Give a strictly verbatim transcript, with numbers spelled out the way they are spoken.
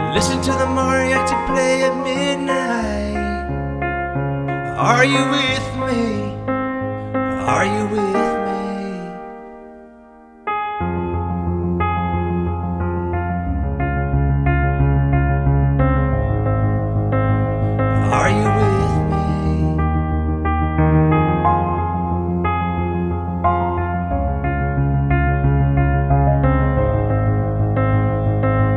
Listen to the mariachi play at midnight. Are you with me? Are you with me?